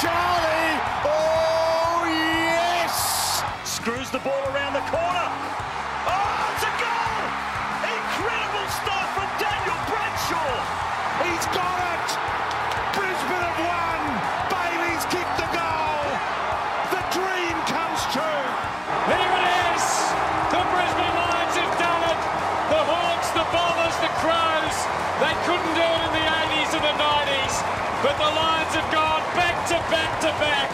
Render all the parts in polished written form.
Charlie! Oh, yes! Screws the ball around the corner. Oh, it's a goal! Incredible stuff from Daniel Bradshaw. He's got it! Brisbane have won! Bailey's kicked the goal! The dream comes true! Here it is! The Brisbane Lions have done it! The Hawks, the Bombers, the Crows, they couldn't do it in the 80s and the 90s, but the Lions have gone back to back to back.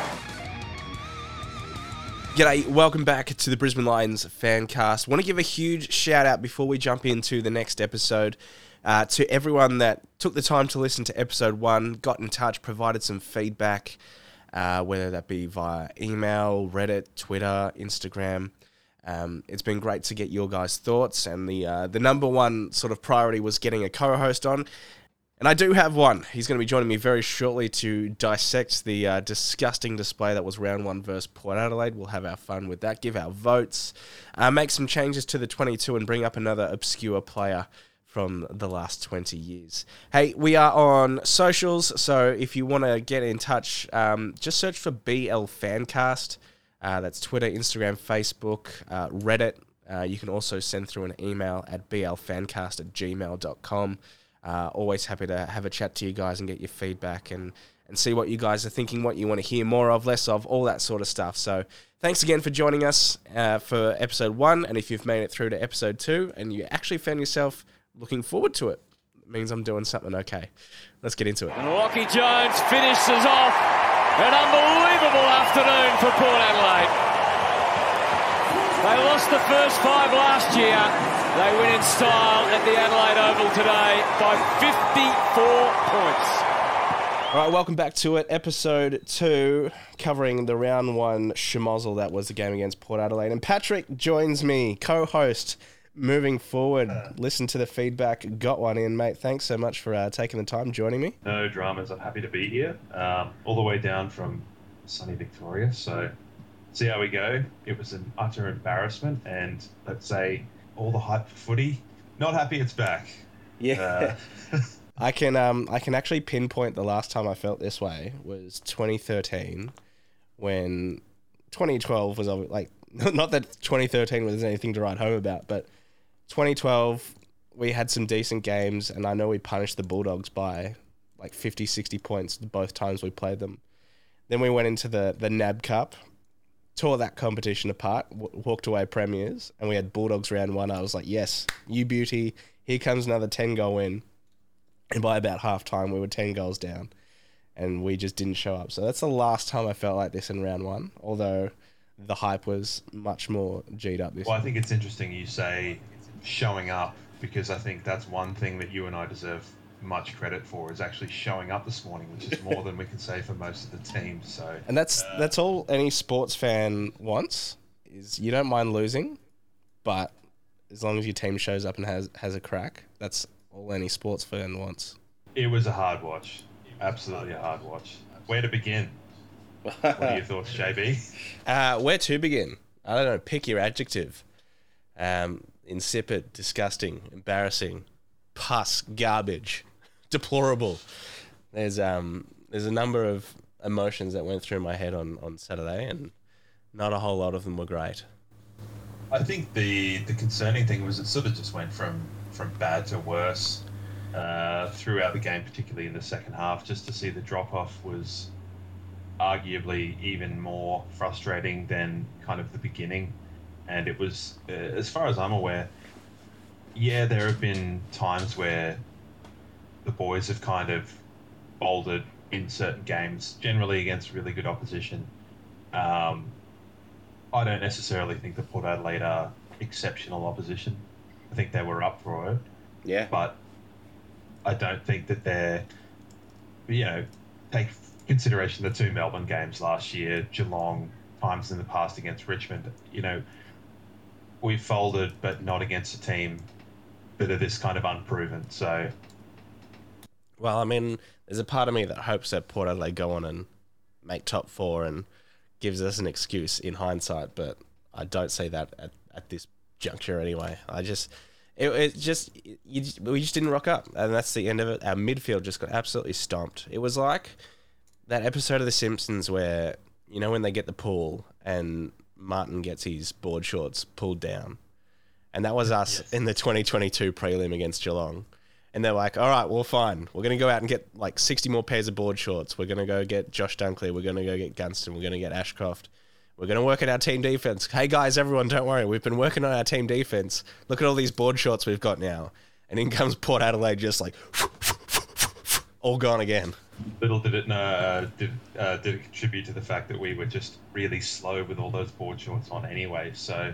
G'day, welcome back to the Brisbane Lions Fancast. Want to give a huge shout out before we jump into the next episode to everyone that took the time to listen to episode 1, got in touch, provided some feedback, whether that be via email, Reddit, Twitter, Instagram. It's been great to get your guys' thoughts, and the number one sort of priority was getting a co-host on. And I do have one. He's going to be joining me very shortly to dissect the disgusting display that was round 1 versus Port Adelaide. We'll have our fun with that, give our votes, make some changes to the 22 and bring up another obscure player from the last 20 years. Hey, we are on socials, so if you want to get in touch, just search for BL Fancast. That's Twitter, Instagram, Facebook, Reddit. You can also send through an email at blfancast@gmail.com. Always happy to have a chat to you guys and get your feedback and see what you guys are thinking, what you want to hear more of, less of, all that sort of stuff. So thanks again for joining us for episode 1. And if you've made it through to episode 2 and you actually found yourself looking forward to it, it means I'm doing something okay. Let's get into it. And Lockie Jones finishes off an unbelievable afternoon for Port Adelaide. They lost the first 5 last year. They win in style at the Adelaide Oval today by 54 points. All right, welcome back to it. Episode 2, covering the round 1 schmozzle that was the game against Port Adelaide. And Patrick joins me, co-host, moving forward. Listen to the feedback, got one in, mate. Thanks so much for taking the time joining me. No dramas. I'm happy to be here. All the way down from sunny Victoria. So see how we go. It was an utter embarrassment, and let's say all the hype for footy. Not happy it's back. Yeah. I can actually pinpoint the last time I felt this way was 2013, when 2012 was like, not that 2013 was anything to write home about, but 2012 we had some decent games, and I know we punished the Bulldogs by like 50, 60 points both times we played them. Then we went into the NAB Cup, tore that competition apart, walked away premiers, and we had Bulldogs round 1. I was like, yes, you beauty, here comes another 10-goal win. And by about half-time, we were 10 goals down, and we just didn't show up. So that's the last time I felt like this in round 1, although the hype was much more G'd up this Well, I think it's interesting you say showing up, because I think that's one thing that you and I deserve much credit for, is actually showing up this morning, which is more than we can say for most of the teams. So, and that's all any sports fan wants, is you don't mind losing, but as long as your team shows up and has a crack, that's all any sports fan wants. it was a hard watch. Absolutely a hard watch. Where to begin? What are your thoughts, JB? Where to begin? I don't know. Pick your adjective. Insipid, disgusting, embarrassing, pus, garbage, deplorable. There's a number of emotions that went through my head on Saturday, and not a whole lot of them were great. I think the concerning thing was it sort of just went from bad to worse throughout the game, particularly in the second half. Just to see the drop-off was arguably even more frustrating than kind of the beginning. And it was, as far as I'm aware, yeah, there have been times where the boys have kind of folded in certain games, generally against really good opposition. I don't necessarily think the Port Adelaide are exceptional opposition. I think they were up for it. Yeah. But I don't think that they're, take consideration the 2 Melbourne games last year, Geelong, times in the past against Richmond. We've folded, but not against a team that are this kind of unproven. So, well, I mean, there's a part of me that hopes that Port Adelaide go on and make top 4 and gives us an excuse in hindsight, but I don't see that at this juncture anyway. We just didn't rock up, and that's the end of it. Our midfield just got absolutely stomped. It was like that episode of The Simpsons where, you know, when they get the pool and Martin gets his board shorts pulled down. And that was us in the 2022 prelim against Geelong. And they're like, all right, well, fine. We're going to go out and get like 60 more pairs of board shorts. We're going to go get Josh Dunkley. We're going to go get Gunston. We're going to get Ashcroft. We're going to work at our team defense. Hey, guys, everyone, don't worry. We've been working on our team defense. Look at all these board shorts we've got now. And in comes Port Adelaide just like, all gone again. Little did it did it contribute to the fact that we were just really slow with all those board shorts on anyway. So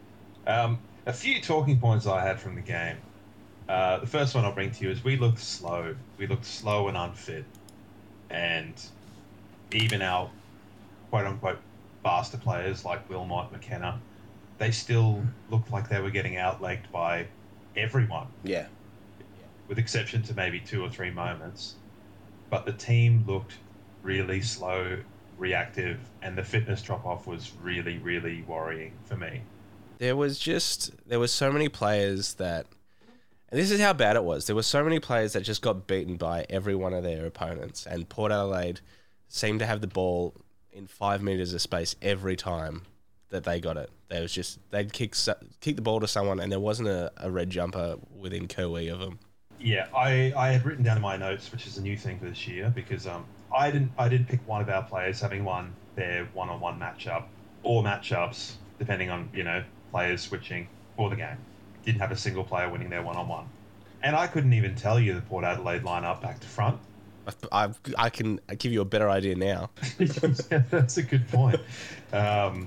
a few talking points I had from the game. The first one I'll bring to you is we looked slow. We looked slow and unfit. And even our quote-unquote faster players like Wilmot, McKenna, they still looked like they were getting outlegged by everyone. Yeah. With exception to maybe 2 or 3 moments. But the team looked really slow, reactive, and the fitness drop-off was really, really worrying for me. There were so many players that, and this is how bad it was, there were so many players that just got beaten by every one of their opponents, and Port Adelaide seemed to have the ball in 5 meters of space every time that they got it. They'd kick the ball to someone, and there wasn't a red jumper within Kerwee of them. Yeah, I had written down in my notes, which is a new thing for this year, because I didn't pick one of our players having won their one-on-one matchup or matchups, depending on, you know, players switching for the game. Didn't have a single player winning their one-on-one. And I couldn't even tell you the Port Adelaide lineup back to front. I can give you a better idea now. That's a good point. But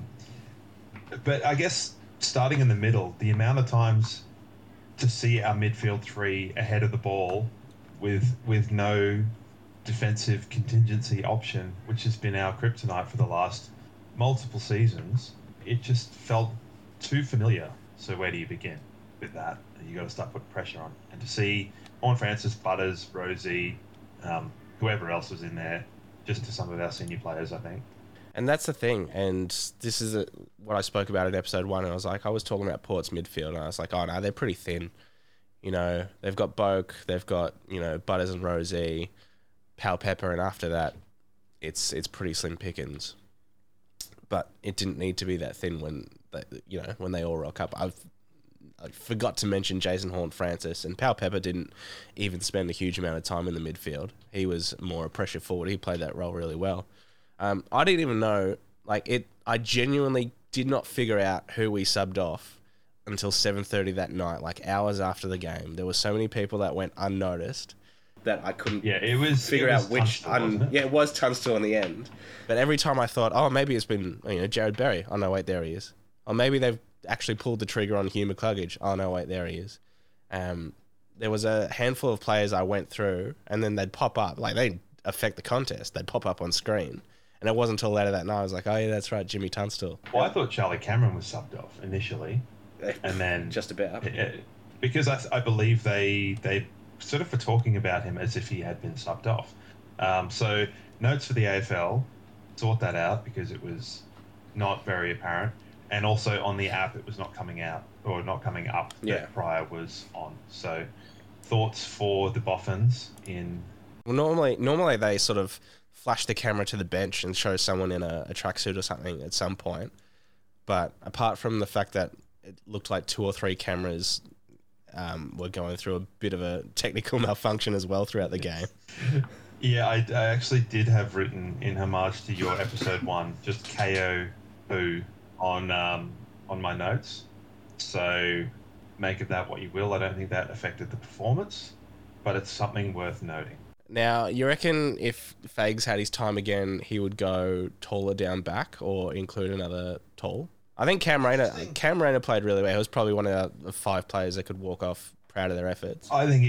I guess starting in the middle, the amount of times to see our midfield three ahead of the ball with no defensive contingency option, which has been our kryptonite for the last multiple seasons, it just felt too familiar. So where do you begin with that? You got to start putting pressure on. And to see Horne-Francis, Butters, Rosie, whoever else was in there, just to some of our senior players, I think. And that's the thing. And this is what I spoke about in episode 1. And I was talking about Port's midfield, and I was like, oh no, they're pretty thin. You know, they've got Boak, they've got, you know, Butters and Rosie, Pal Pepper, and after that, it's pretty slim pickings. But it didn't need to be that thin when they all rock up. I forgot to mention Jason Horne-Francis, and Pal Pepper didn't even spend a huge amount of time in the midfield. He was more a pressure forward. He played that role really well. I didn't even know, I genuinely did not figure out who we subbed off until 7:30 that night, hours after the game. There were so many people that went unnoticed that I couldn't figure out which. It was Tunstall in the end. But every time I thought, oh, maybe it's been Jared Berry. Oh, no, wait, there he is. Or maybe they've actually pulled the trigger on Hugh McCluggage. Oh, no, wait, there he is. There was a handful of players I went through, and then they'd pop up. They'd affect the contest. They'd pop up on screen. And it wasn't until later that night I was like, oh, yeah, that's right, Jimmy Tunstall. Well, I thought Charlie Cameron was subbed off initially. And then... just about. Because I believe they sort of were talking about him as if he had been subbed off. So notes for the AFL, sort that out because it was not very apparent. And also on the app, it was not coming out or not coming up that Pryor was on. So thoughts for the Boffins in... Well, normally they sort of flash the camera to the bench and show someone in a tracksuit or something at some point. But apart from the fact that it looked like 2 or 3 cameras were going through a bit of a technical malfunction as well throughout the game. Yeah, I actually did have written in homage to your episode 1, just KO who on my notes. So make of that what you will. I don't think that affected the performance, but it's something worth noting. Now, you reckon if Fags had his time again, he would go taller down back or include another tall? I think Cam Rayner played really well. He was probably one of the 5 players that could walk off proud of their efforts. I think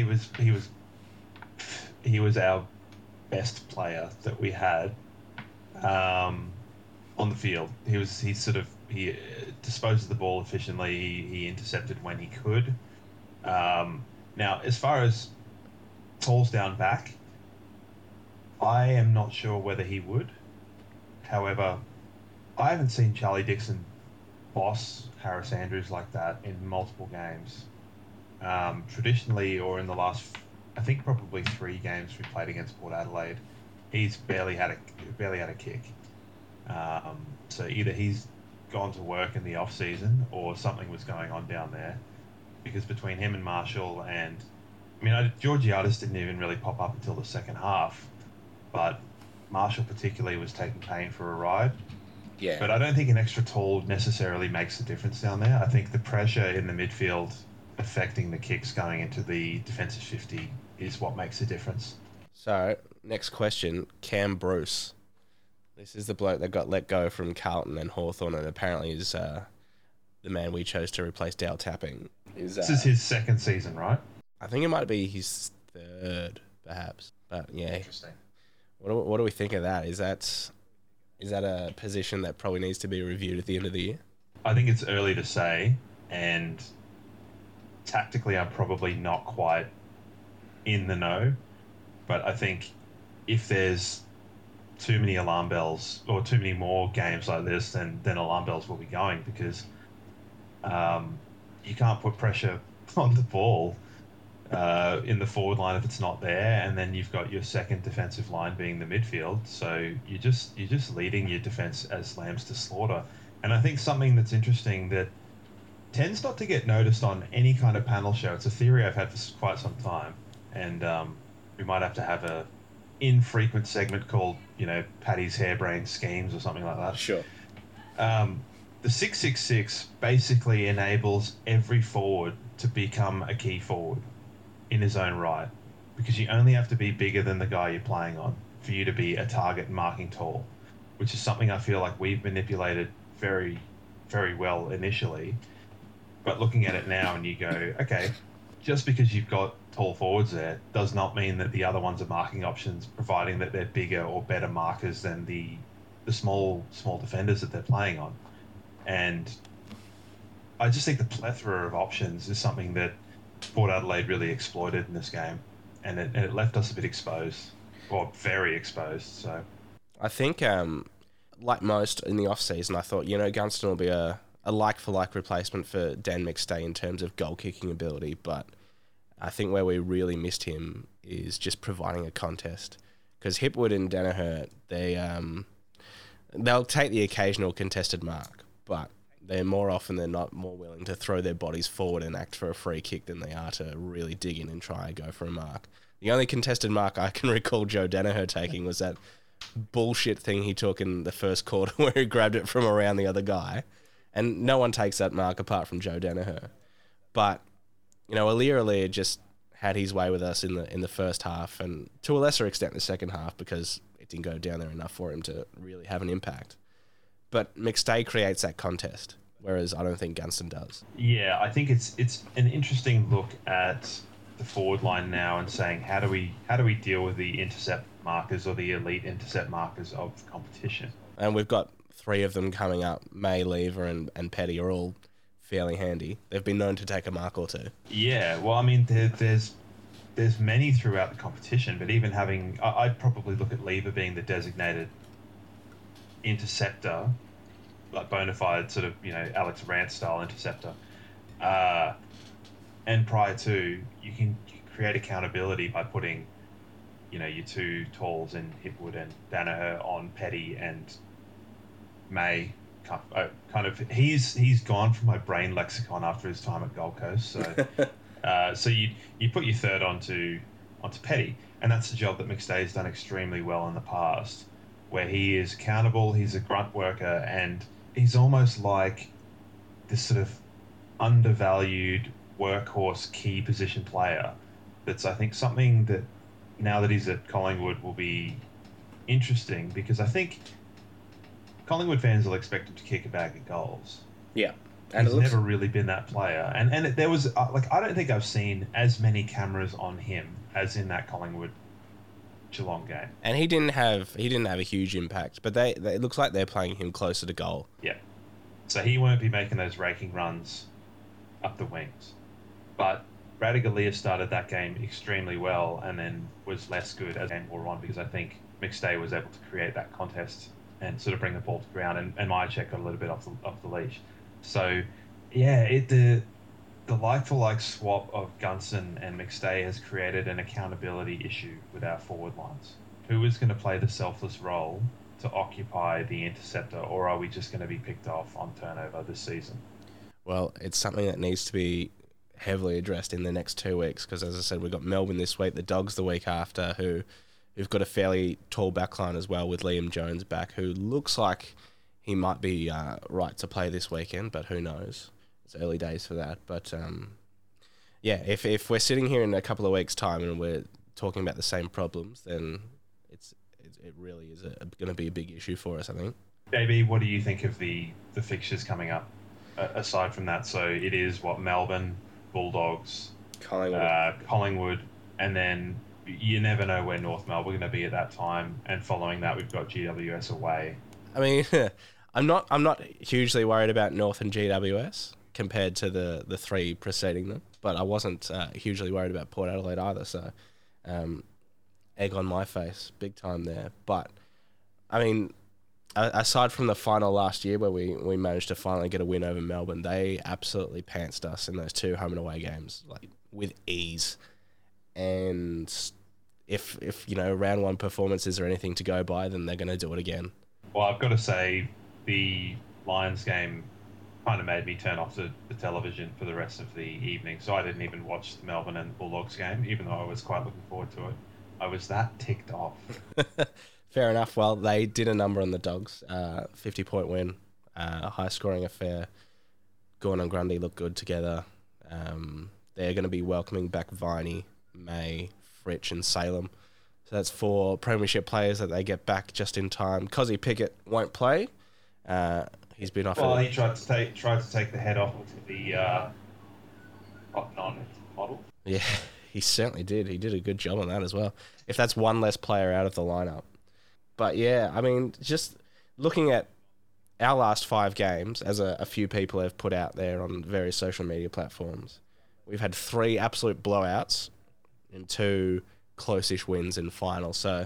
he was our best player that we had on the field. He disposed of the ball efficiently. He intercepted when he could. Now, as far as talls down back, I am not sure whether he would. However, I haven't seen Charlie Dixon boss Harris Andrews like that in multiple games. Traditionally, or in the last, I think probably 3 games we played against Port Adelaide, he's barely had a kick. So either he's gone to work in the off season or something was going on down there, because between him and Marshall and Georgiadis didn't even really pop up until the second half, but Marshall particularly was taking pain for a ride. Yeah. But I don't think an extra tall necessarily makes a difference down there. I think the pressure in the midfield affecting the kicks going into the defensive 50 is what makes a difference. So, next question, Cam Bruce. This is the bloke that got let go from Carlton and Hawthorn, and apparently is the man we chose to replace Dale Tapping. This is his second season, right? I think it might be his third, perhaps. But yeah. Interesting. What do we think of that? Is that a position that probably needs to be reviewed at the end of the year? I think it's early to say, and tactically I'm probably not quite in the know, but I think if there's too many alarm bells or too many more games like this, then alarm bells will be going, because you can't put pressure on the ball in the forward line if it's not there, and then you've got your second defensive line being the midfield, so you're just leading your defense as lambs to slaughter. And I think something that's interesting that tends not to get noticed on any kind of panel show, it's a theory I've had for quite some time, and we might have to have a infrequent segment called Paddy's harebrained schemes or something like that. Sure. The 666 basically enables every forward to become a key forward in his own right, because you only have to be bigger than the guy you're playing on for you to be a target marking tall, which is something I feel like we've manipulated very, very well initially. But looking at it now, and you go, okay, just because you've got tall forwards there does not mean that the other ones are marking options, providing that they're bigger or better markers than the small defenders that they're playing on. And I just think the plethora of options is something that Port Adelaide really exploited in this game, and it left us a bit exposed, or very exposed. So I think, like most in the off-season, I thought, Gunston will be a like-for-like replacement for Dan McStay in terms of goal-kicking ability, but I think where we really missed him is just providing a contest. Because Hipwood and Danaher, they'll take the occasional contested mark, but they're more often than not more willing to throw their bodies forward and act for a free kick than they are to really dig in and try and go for a mark. The only contested mark I can recall Joe Danaher taking was that bullshit thing he took in the first quarter where he grabbed it from around the other guy. And no one takes that mark apart from Joe Danaher. But, Aliir just had his way with us in the first half, and to a lesser extent the second half, because it didn't go down there enough for him to really have an impact. But McStay creates that contest, whereas I don't think Gunston does. Yeah, I think it's an interesting look at the forward line now and saying how do we deal with the intercept markers or the elite intercept markers of the competition. And we've got 3 of them coming up. May, Lever, and Petty are all fairly handy. They've been known to take a mark or two. Yeah, well, there's many throughout the competition, but even I'd probably look at Lever being the designated interceptor, like bona fide sort of Alex Rance style interceptor, and prior to, you can create accountability by putting your 2 talls in Hipwood and Danaher on Petty and May. Kind of he's gone from my brain lexicon after his time at Gold Coast, so so you put your third onto Petty, and that's the job that McStay's done extremely well in the past, where he is accountable, he's a grunt worker, and he's almost like this sort of undervalued workhorse key position player. That's, I think, something that now that he's at Collingwood will be interesting, because I think Collingwood fans will expect him to kick a bag of goals. Yeah. And he's never really been that player. And there was, I don't think I've seen as many cameras on him as in that Collingwood Geelong game. And he didn't have a huge impact, but it looks like they're playing him closer to goal. Yeah. So he won't be making those raking runs up the wings. But Radigalia started that game extremely well and then was less good as the game wore on, because I think McStay was able to create that contest and sort of bring the ball to ground, and Myercheck got a little bit off the leash. So, yeah, the like-for-like swap of Gunston and McStay has created an accountability issue with our forward lines. who is going to play the selfless role to occupy the interceptor, or are we just going to be picked off on turnover this season? Well, it's something that needs to be heavily addressed in the next 2 weeks because, as I said, we've got Melbourne this week, the Dogs the week after, who've got a fairly tall backline as well with Liam Jones back, who looks like he might be right to play this weekend, but who knows? It's early days for that. But, yeah, if we're sitting here in a couple of weeks' time and we're talking about the same problems, then it really is going to be a big issue for us, I think. JB, what do you think of the fixtures coming up? Aside from that, so it is Melbourne, Bulldogs, Collingwood, and then you never know where North Melbourne are going to be at that time. And following that, we've got GWS away. I mean, I'm not hugely worried about North and GWS compared to the three preceding them, but I wasn't hugely worried about Port Adelaide either. So, egg on my face, big time there. But I mean, aside from the final last year where we managed to finally get a win over Melbourne, they absolutely pantsed us in those 2 home and away games, like with ease. And if round 1 performances are anything to go by, then they're going to do it again. Well, I've got to say the Lions game kind of made me turn off the television for the rest of the evening, so I didn't even watch the Melbourne and Bulldogs game, even though I was quite looking forward to it. I was that ticked off. Fair enough. Well, they did a number on the Dogs. 50-point win. High-scoring affair. Gawn and Grundy look good together. They're going to be welcoming back Viney, May, Fritsch and Salem. So that's 4 premiership players that they get back just in time. Cozzy Pickett won't play. He's been offered... Well, he tried to take the head off of the model. Yeah, he certainly did. He did a good job on that as well. If that's one less player out of the lineup. But yeah, I mean, just looking at our last 5 games, as a few people have put out there on various social media platforms, we've had 3 absolute blowouts and 2 close-ish wins in finals. So,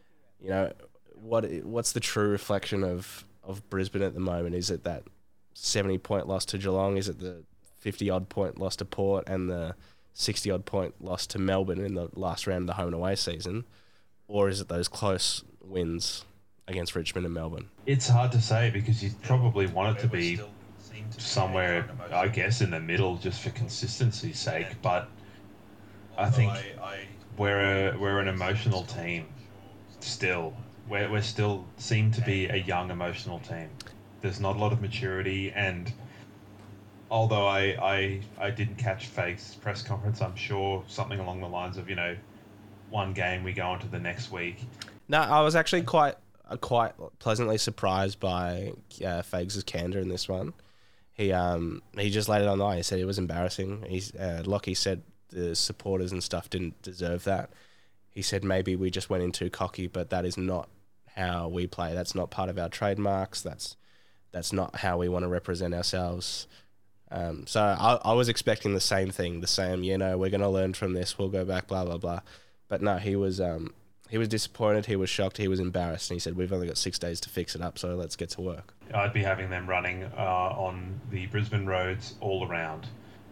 what's the true reflection of Brisbane at the moment? Is it that 70-point loss to Geelong? Is it the 50-odd point loss to Port and the 60-odd point loss to Melbourne in the last round of the home and away season? Or is it those close wins against Richmond and Melbourne? It's hard to say because you probably want it to be somewhere, I guess, in the middle just for consistency's sake. But I think we're an emotional team still. We're still seem to be a young emotional team. There's not a lot of maturity, and although I didn't catch Faith's press conference, I'm sure something along the lines of, one game we go on to the next week. No, I was actually quite pleasantly surprised by Fags' candor in this one. He just laid it on the line. He said it was embarrassing. Lockie said the supporters and stuff didn't deserve that. He said maybe we just went in too cocky, but that is not how we play. That's not part of our trademarks. That's not how we want to represent ourselves. So I was expecting the same thing, we're going to learn from this. We'll go back, blah, blah, blah. But no, he was disappointed. He was shocked. He was embarrassed. And he said, we've only got 6 days to fix it up, so let's get to work. I'd be having them running on the Brisbane roads all around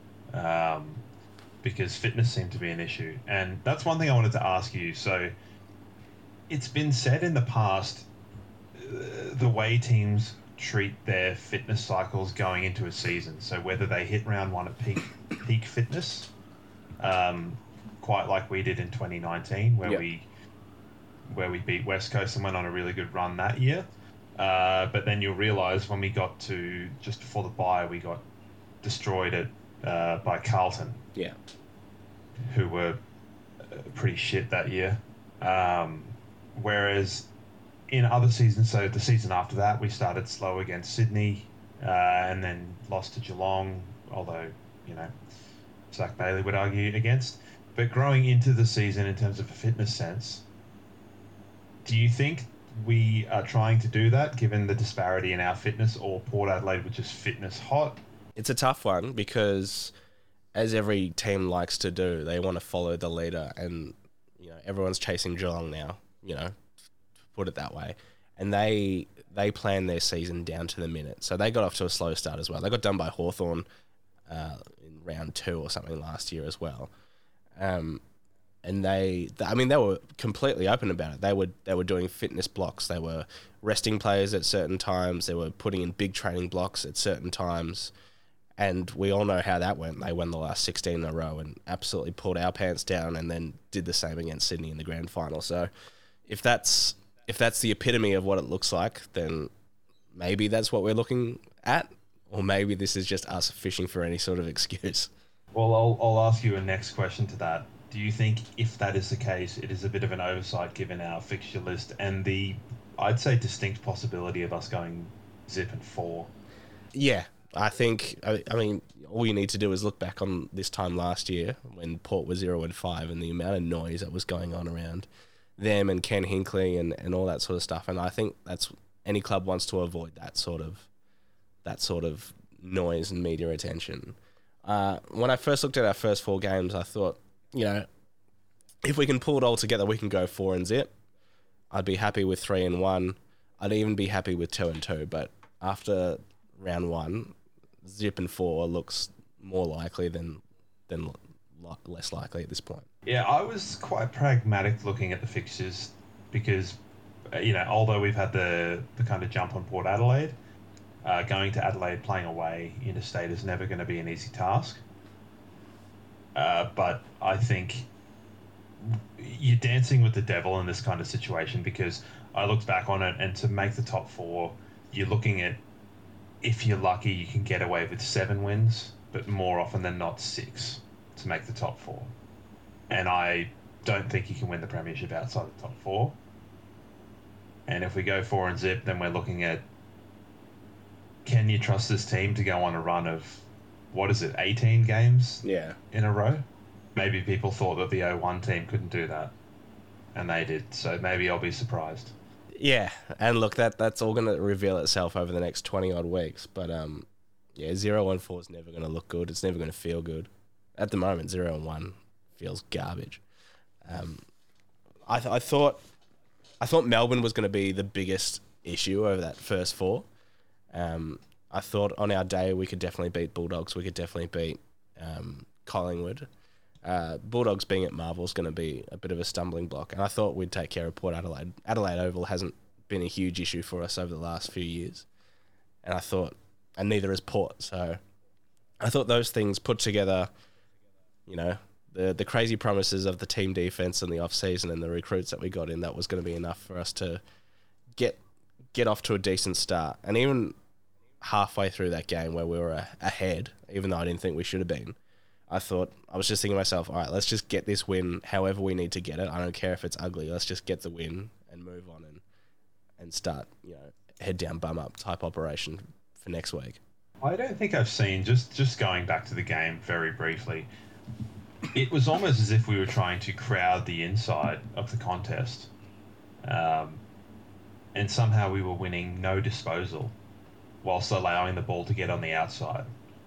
because fitness seemed to be an issue. And that's one thing I wanted to ask you. So it's been said in the past, the way teams treat their fitness cycles going into a season. So whether they hit round 1 at peak fitness, quite like we did in 2019, where we beat West Coast and went on a really good run that year. But then you'll realise when we got to just before the bye, we got destroyed by Carlton. Yeah. Who were pretty shit that year. Whereas in other seasons, so the season after that, we started slow against Sydney and then lost to Geelong, although, Zach Bailey would argue against. But growing into the season in terms of a fitness sense, do you think we are trying to do that given the disparity in our fitness, or Port Adelaide were just fitness hot? It's a tough one because, as every team likes to do, they want to follow the leader, and everyone's chasing Geelong now, to put it that way. And they plan their season down to the minute. So they got off to a slow start as well. They got done by Hawthorn in round 2 or something last year as well. they were completely open about it. They were doing fitness blocks. They were resting players at certain times. They were putting in big training blocks at certain times. And we all know how that went. They won the last 16 in a row and absolutely pulled our pants down, and then did the same against Sydney in the grand final. So if that's the epitome of what it looks like, then maybe that's what we're looking at, or maybe this is just us fishing for any sort of excuse. Well, I'll ask you a next question to that. Do you think if that is the case, it is a bit of an oversight given our fixture list and the, I'd say, distinct possibility of us going zip and 4? Yeah, I think, I mean, all you need to do is look back on this time last year when Port was 0-5 and the amount of noise that was going on around them and Ken Hinkley and all that sort of stuff. And I think that's, any club wants to avoid that sort of noise and media attention. When I first looked at our first 4 games, I thought, if we can pull it all together, we can go 4 and zip. I'd be happy with 3 and 1. I'd even be happy with 2 and 2. But after round 1, zip and 4 looks more likely than less likely at this point. Yeah, I was quite pragmatic looking at the fixtures because, although we've had the kind of jump on Port Adelaide, going to Adelaide, playing away interstate is never going to be an easy task. But I think you're dancing with the devil in this kind of situation, because I looked back on it, and to make the top 4, you're looking at, if you're lucky, you can get away with 7 wins, but more often than not 6 to make the top 4. And I don't think you can win the premiership outside the top 4. And if we go 4 and zip, then we're looking at, can you trust this team to go on a run of, 18 games in a row? Maybe people thought that the 0-1 team couldn't do that, and they did. So maybe I'll be surprised. Yeah, and look, that's all going to reveal itself over the next 20-odd weeks. But, 0-4 is never going to look good. It's never going to feel good. At the moment, 0-1 feels garbage. I thought Melbourne was going to be the biggest issue over that first 4. I thought on our day we could definitely beat Bulldogs. We could definitely beat Collingwood. Bulldogs being at Marvel is going to be a bit of a stumbling block, and I thought we'd take care of Port Adelaide. Adelaide Oval hasn't been a huge issue for us over the last few years, and neither has Port. So I thought those things put together, the crazy promises of the team defense and the off season and the recruits that we got in, that was going to be enough for us to get off to a decent start. And even halfway through that game where we were ahead, even though I didn't think we should have been, I was just thinking to myself, all right, let's just get this win however we need to get it. I don't care if it's ugly. Let's just get the win and move on and start, head down, bum up type operation for next week. I don't think I've seen, just going back to the game very briefly, it was almost as if we were trying to crowd the inside of the contest. And somehow we were winning no disposal whilst allowing the ball to get on the outside.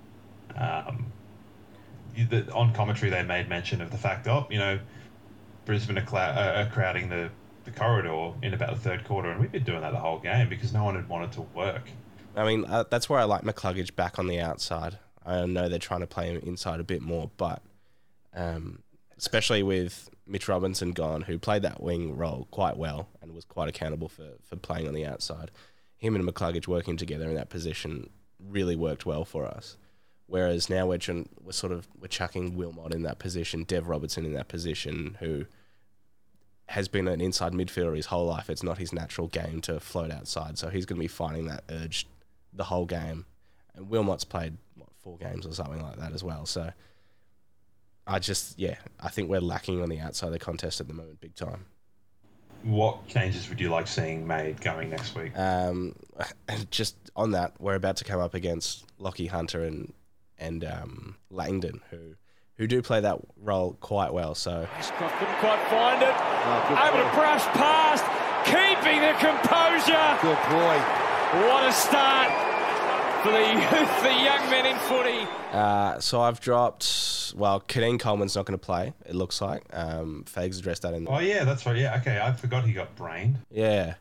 On commentary, they made mention of the fact, Brisbane are crowding the corridor in about the third quarter, and we've been doing that the whole game because no one had wanted to work. I mean, that's where I like McCluggage back on the outside. I know they're trying to play him inside a bit more, but especially with Mitch Robinson gone, who played that wing role quite well and was quite accountable for playing on the outside, him and McCluggage working together in that position really worked well for us. Whereas now we're chucking Wilmot in that position, Dev Robertson in that position, who has been an inside midfielder his whole life. It's not his natural game to float outside, so he's going to be finding that urge the whole game. And Wilmot's played, 4 games or something like that as well. So I think we're lacking on the outside of the contest at the moment, big time. What changes would you like seeing made going next week? Just on that, we're about to come up against Lockie Hunter and Langdon, who do play that role quite well. So Ashcroft couldn't quite find it. Able to brush past, keeping the composure. Good boy. What a start for the youth, the young men in footy. So I've dropped. Kadeem Coleman's not going to play. It looks like. Fags addressed that in. Oh yeah, that's right. Yeah, okay. I forgot he got brained. Yeah.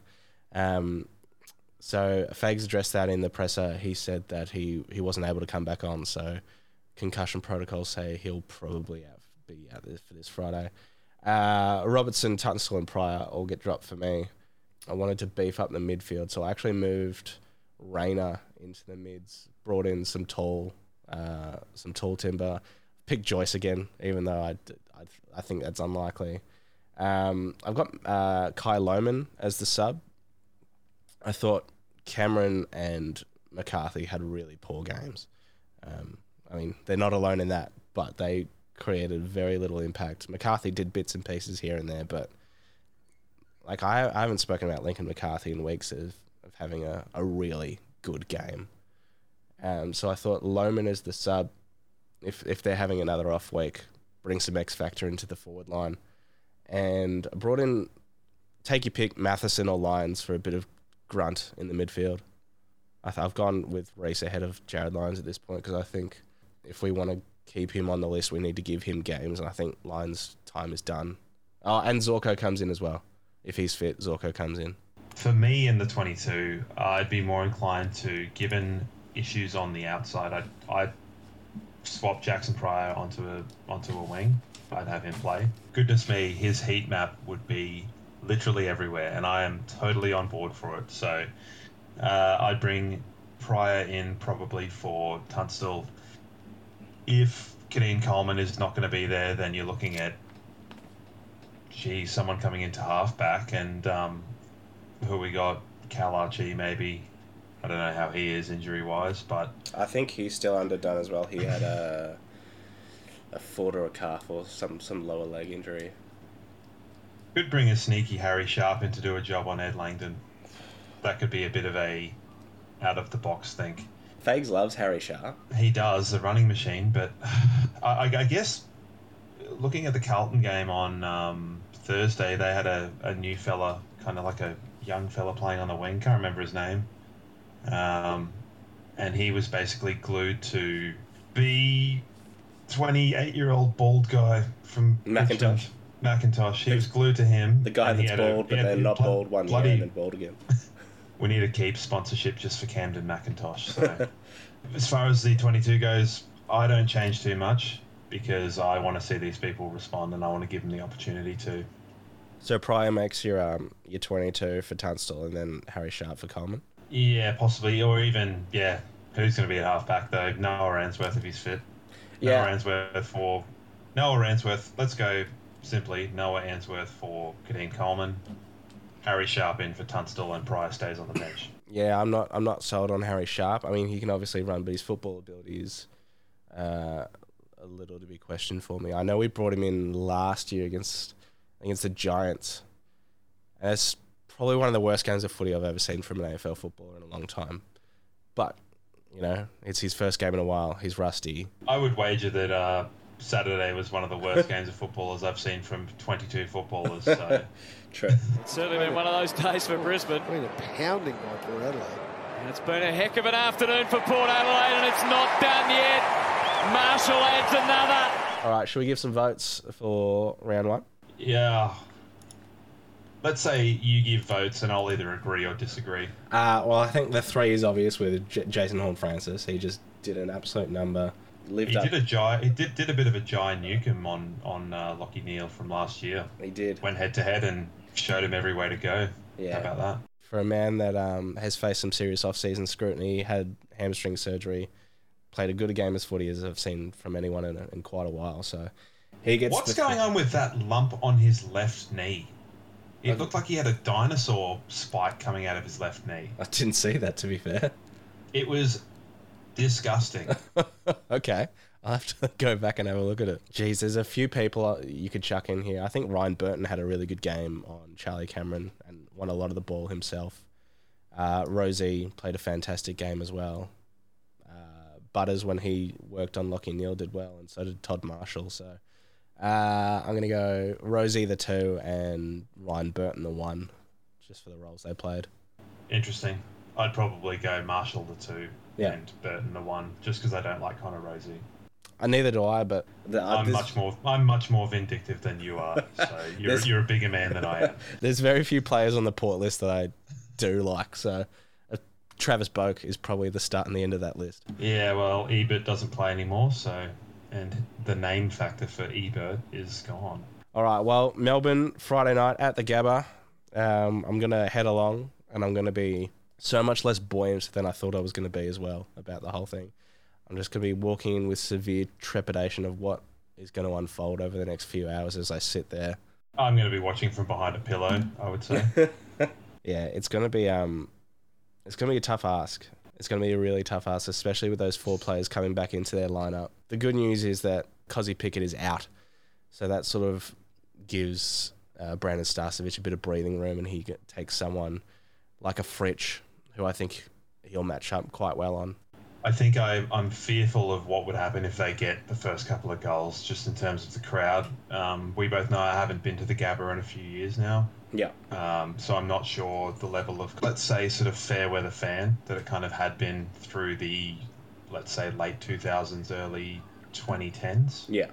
So Fags addressed that in the presser. He said that he wasn't able to come back on. So concussion protocols say he'll probably be out there for this Friday. Robertson, Tunstall and Pryor all get dropped for me. I wanted to beef up the midfield, so I actually moved Rayner into the mids, brought in some tall timber, picked Joyce again, even though I think that's unlikely. I've got Kai Lohmann as the sub. I thought Cameron and McCarthy had really poor games. I mean, they're not alone in that, but they created very little impact. McCarthy did bits and pieces here and there, but like I haven't spoken about Lincoln McCarthy in weeks of having a really good game. So I thought Lohmann as the sub, if they're having another off week, bring some X factor into the forward line. And I brought in, take your pick, Matheson or Lyons for a bit of grunt in the midfield. I've gone with Reece ahead of Jared Lyons at this point because I think if we want to keep him on the list, we need to give him games, and I think Lyons' time is done. Oh, and Zorko comes in as well. If he's fit, Zorko comes in. For me in the 22, I'd be more inclined to, given issues on the outside, I'd swap Jackson Pryor onto a wing. I'd have him play. Goodness me, his heat map would be literally everywhere, and I am totally on board for it. So I'd bring Pryor in probably for Tunstall. If Kadeen Coleman is not going to be there, then you're looking at, someone coming into halfback, and who we got? Cal Archie, maybe. I don't know how he is injury-wise, but I think he's still underdone as well. He had a foot or a calf or some lower leg injury. Could bring a sneaky Harry Sharp in to do a job on Ed Langdon. That could be a bit of a out-of-the-box think. Fags loves Harry Sharp. He does, a running machine, but I guess looking at the Carlton game on Thursday, they had a new fella, kind of like a young fella playing on the wing. Can't remember his name. And he was basically glued to the 28-year-old bald guy from McIntosh. McIntosh. He was glued to him. The guy that's bald, but then not bald one year and then bald again. We need to keep sponsorship just for Camden McIntosh. So, as far as the 22 goes, I don't change too much because I want to see these people respond and I want to give them the opportunity to. So Pryor makes your 22 for Tunstall and then Harry Sharp for Coleman? Yeah, possibly. Or even, who's going to be at halfback though? Noah Ransworth if he's fit. Yeah. Noah Ransworth. Let's go simply Noah Answorth for Kadeen Coleman. Harry Sharp in for Tunstall and Pryor stays on the bench. Yeah, I'm not sold on Harry Sharp. I mean, he can obviously run, but his football ability is a little to be questioned for me. I know we brought him in last year against the Giants. And it's probably one of the worst games of footy I've ever seen from an AFL footballer in a long time. But, it's his first game in a while. He's rusty. I would wager that Saturday was one of the worst games of footballers I've seen from 22 footballers. So. True. It's certainly been one of those days for Brisbane. It's been a pounding by Port Adelaide. And it's been a heck of an afternoon for Port Adelaide, and it's not done yet. Marshall adds another. All right, should we give some votes for round one? Yeah. Let's say you give votes and I'll either agree or disagree. Well, I think the 3 is obvious with Jason Horne-Francis. He just did an absolute number. He did a bit of a Jai Newcomb on Lockie Neal from last year. He did. Went head to head and showed him every way to go. Yeah. How about that? For a man that has faced some serious off-season scrutiny, had hamstring surgery, played a good game as footy as I've seen from anyone in quite a while. So he gets. What's going on with that lump on his left knee? It looked like he had a dinosaur spike coming out of his left knee. I didn't see that, to be fair. It was disgusting. Okay. I'll have to go back and have a look at it. Jeez, there's a few people you could chuck in here. I think Ryan Burton had a really good game on Charlie Cameron and won a lot of the ball himself. Rosie played a fantastic game as well. Butters, when he worked on Lockie Neal, did well, and so did Todd Marshall. So I'm going to go Rosie the 2 and Ryan Burton the 1, just for the roles they played. Interesting. I'd probably go Marshall the 2 and Burton the 1, just because I don't like Connor Rosie. Neither do I, but I'm much more vindictive than you are. So you're a bigger man than I am. There's very few players on the Port list that I do like. So Travis Boak is probably the start and the end of that list. Yeah, well, Ebert doesn't play anymore, and the name factor for Ebert is gone. All right, well, Melbourne, Friday night at the Gabba. I'm going to head along, and I'm going to be so much less buoyant than I thought I was going to be as well about the whole thing. I'm just going to be walking in with severe trepidation of what is going to unfold over the next few hours as I sit there. I'm going to be watching from behind a pillow, I would say. Yeah, it's going to be a tough ask. It's going to be a really tough ask, especially with those 4 players coming back into their lineup. The good news is that Kozzy Pickett is out, so that sort of gives Brandon Starcevich a bit of breathing room, and he takes someone like a Fritsch, who I think he'll match up quite well on. I think I'm fearful of what would happen if they get the first couple of goals, just in terms of the crowd. We both know I haven't been to the Gabba in a few years now. Yeah. So I'm not sure the level of, let's say, sort of fair weather fan that it kind of had been through the, let's say, late 2000s, early 2010s. Yeah.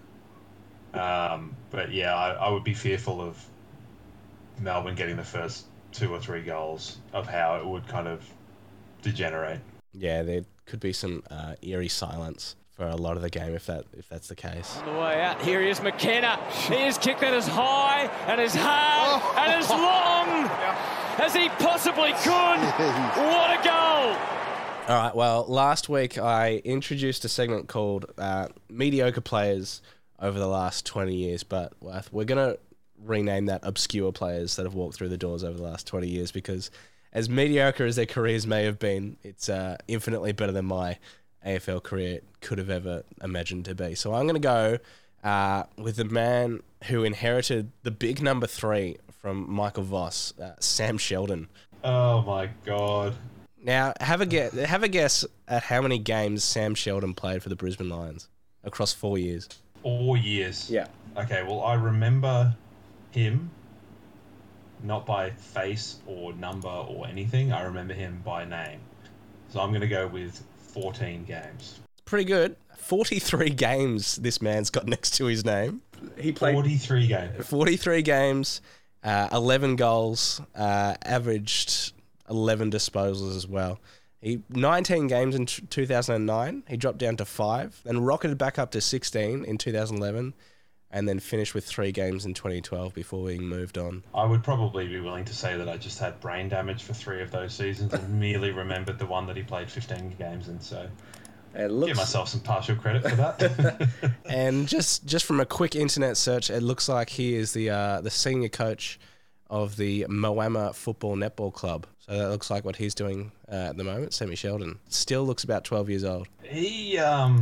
But yeah, I would be fearful of Melbourne getting the first 2 or 3 goals, of how it would kind of degenerate. Yeah, there could be some eerie silence for a lot of the game if that's the case. On the way out, here he is, McKenna. He has kicked that as high and as hard and as long as he possibly could. What a goal! All right, well, last week I introduced a segment called Mediocre Players over the last 20 years, but we're going to rename that Obscure Players that have walked through the doors over the last 20 years, because as mediocre as their careers may have been, it's infinitely better than my AFL career could have ever imagined to be. So I'm going to go with the man who inherited the big number 3 from Michael Voss, Sam Sheldon. Oh my God. Now, have a guess at how many games Sam Sheldon played for the Brisbane Lions across 4 years. 4 years? Yeah. Okay, well, I remember him, not by face or number or anything. I remember him by name. So I'm going to go with 14 games. Pretty good. 43 games this man's got next to his name. He played 43 games. 43 games, 11 goals, averaged 11 disposals as well. 19 games in 2009. He dropped down to 5, then rocketed back up to 16 in 2011, and then finished with 3 games in 2012 before being moved on. I would probably be willing to say that I just had brain damage for 3 of those seasons and merely remembered the one that he played 15 games in, so give myself some partial credit for that. And just from a quick internet search, it looks like he is the senior coach of the Moama Football Netball Club. So that looks like what he's doing at the moment, Sammy Sheldon. Still looks about 12 years old. He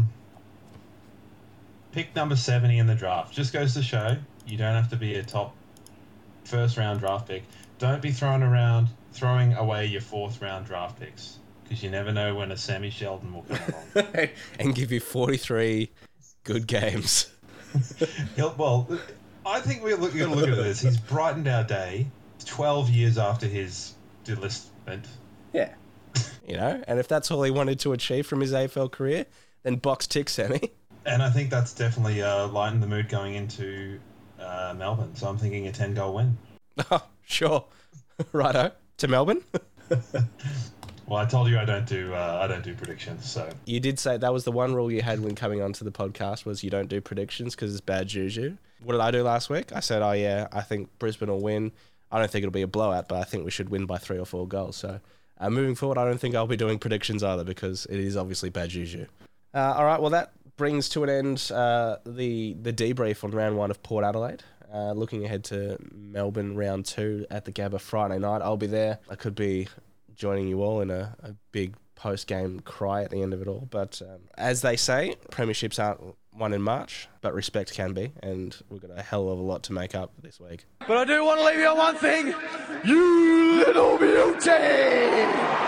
picked number 70 in the draft. Just goes to show you don't have to be a top first round draft pick. Don't be throwing away your 4th round draft picks, because you never know when a Sammy Sheldon will come along. And give you 43 good games. Well, I think we're going to look at this. He's brightened our day 12 years after his delistment. Yeah. And if that's all he wanted to achieve from his AFL career, then box tick, Sammy. And I think that's definitely lightened the mood going into Melbourne. So I'm thinking a 10-goal win. Oh, sure. Righto. To Melbourne? Well, I told you I don't do predictions. So you did say that was the one rule you had when coming onto the podcast, was you don't do predictions because it's bad juju. What did I do last week? I said, I think Brisbane will win. I don't think it'll be a blowout, but I think we should win by 3 or 4 goals. So moving forward, I don't think I'll be doing predictions either, because it is obviously bad juju. All right, well, that brings to an end the debrief on round 1 of Port Adelaide. Looking ahead to Melbourne round 2 at the Gabba Friday night. I'll be there. I could be joining you all in a big post-game cry at the end of it all. But as they say, premierships aren't won in March, but respect can be, and we've got a hell of a lot to make up this week. But I do want to leave you on one thing. You little beauty!